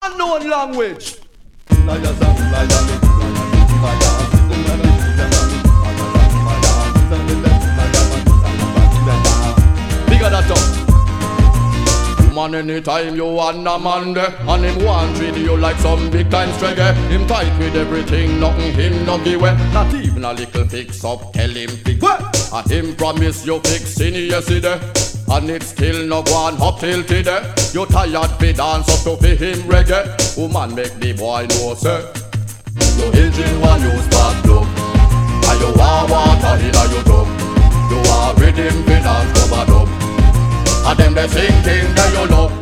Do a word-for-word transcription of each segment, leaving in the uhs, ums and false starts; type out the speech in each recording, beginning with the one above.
unknown language. Bigger that up. Man, anytime you want a man there, and him want treat you like some big time stregger. Him tight with everything, nothing him no give away. Not even a little fix up, tell him fix. And him promise you fixing yesterday, and it still no go on up till today. You tired fi dance up to fi him reggae. Woman make the boy know sir. Your engine one you spark plug, and you want water inna your tub. You want rhythm fi dance covered up, and them they sing things that you love.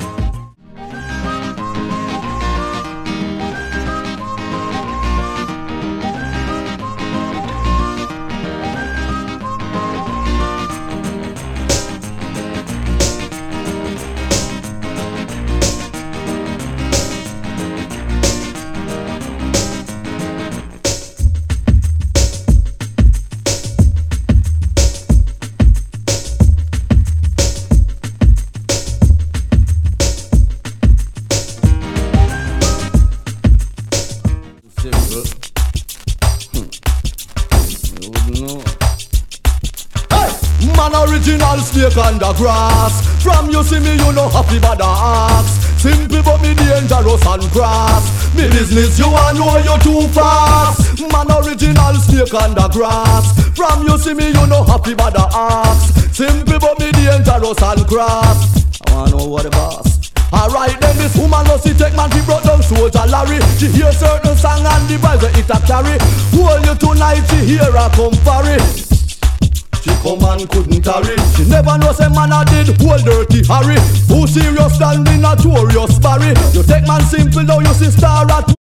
Original snake on the grass. From you see me, you know happy bad axe. Simple but me dangerous and crass. Me business, you want know you too fast. Man, original snake on the grass. From you see me, you know happy bad axe. Simple but me dangerous and crass. I wanna know what the boss. Alright then, this woman no see take man, she brought down soldier Larry. She hear certain song and the vibes that it a carry. Hold you tonight, she hear her come parry. She come and couldn't tarry. She never know say man a did hold dirty Harry. Who serious standing notorious Barry. You take man simple now you see star at